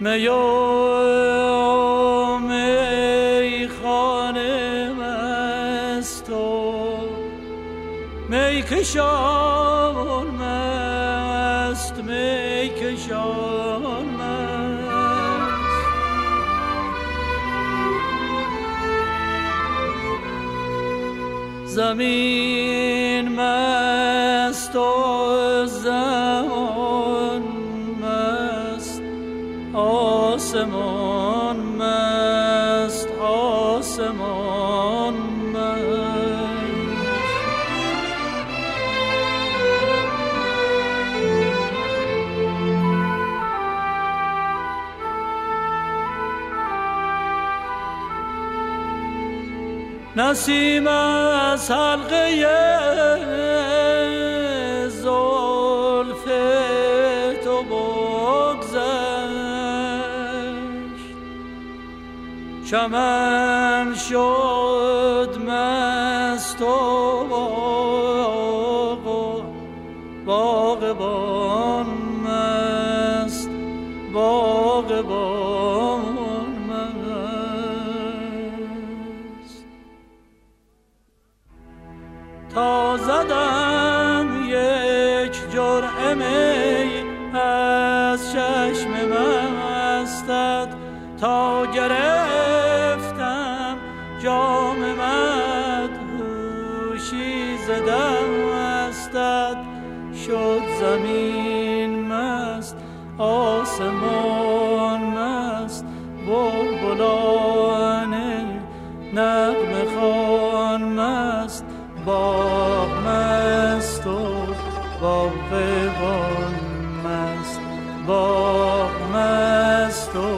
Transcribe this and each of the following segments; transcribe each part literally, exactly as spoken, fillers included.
میا می خانه مست و می کشان مست می کشان مست زمین مست و زمان مست آسمان مست آسمان مست نسیم از حلقه زلف تو بگذشت چمن شد مست و باغ و باغبان مست باغبان تا زدم یک جرعه می از چشم مستت تا گرفتم جام مدهوشی ز دستت شد زمین مست آسمان مست بلبلان نغمه خوان مست باغ مست و باغبان مست باغ مست و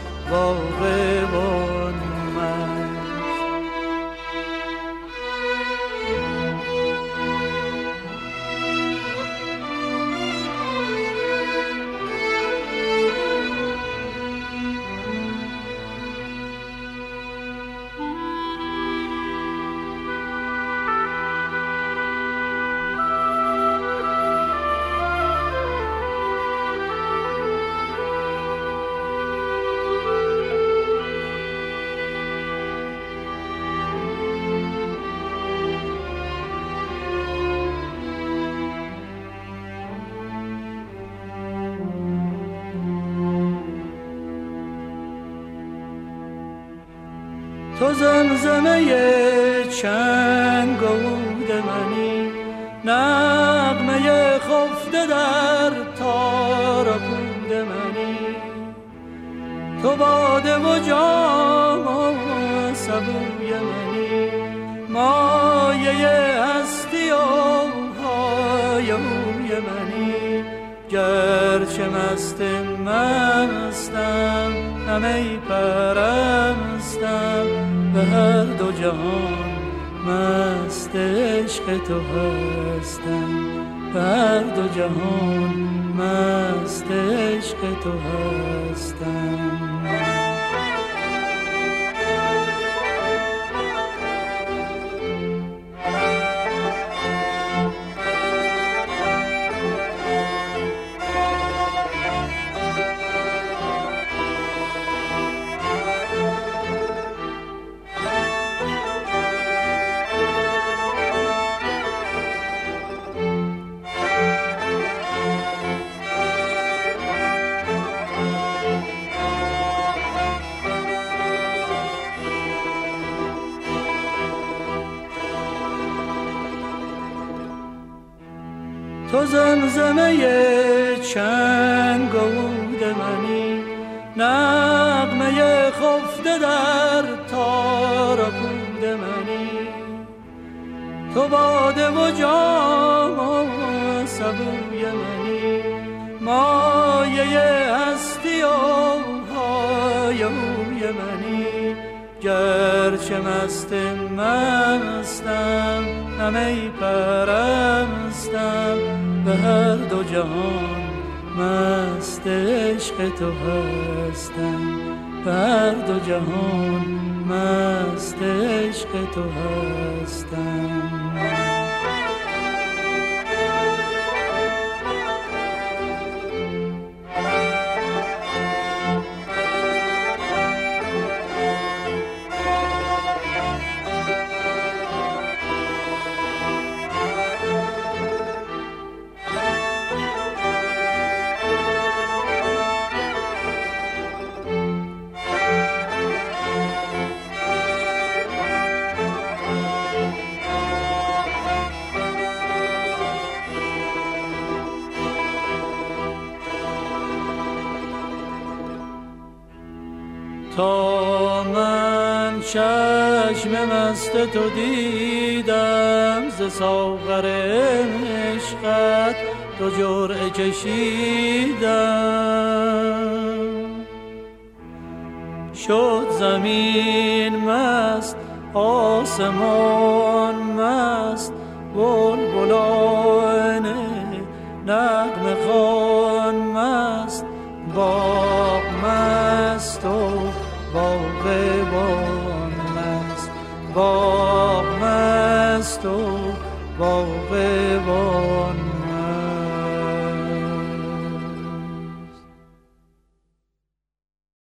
باغبان مست تو زمزمه چنگ و عود منی نغمه خفته در تار و پود منی تو باده و جام و سبوی منی مایه هستی و های اوی منی گرچه مست مستم نمی پرستم به هر دو جهان مست عشق تو هستم به هر دو جهان مست عشق تو هستم تو زمزمه چنگ و عود منی نغمه خفته در تار و پود منی تو باده و جام و سبوی منی مایه هستی و های اوی منی گرچه مست مستم نمی پرستم به هر دو جهان مست عشق تو هستم به هر دو جهان مست عشق تو هستم تا من چشم مست تو دیدم ز ساغر عشقت دو جرعه کشیدم. شد زمین مست آسمان مست بلبلان نغمه خوان مست باغ مست و باغبان مست باغ مست و باغبان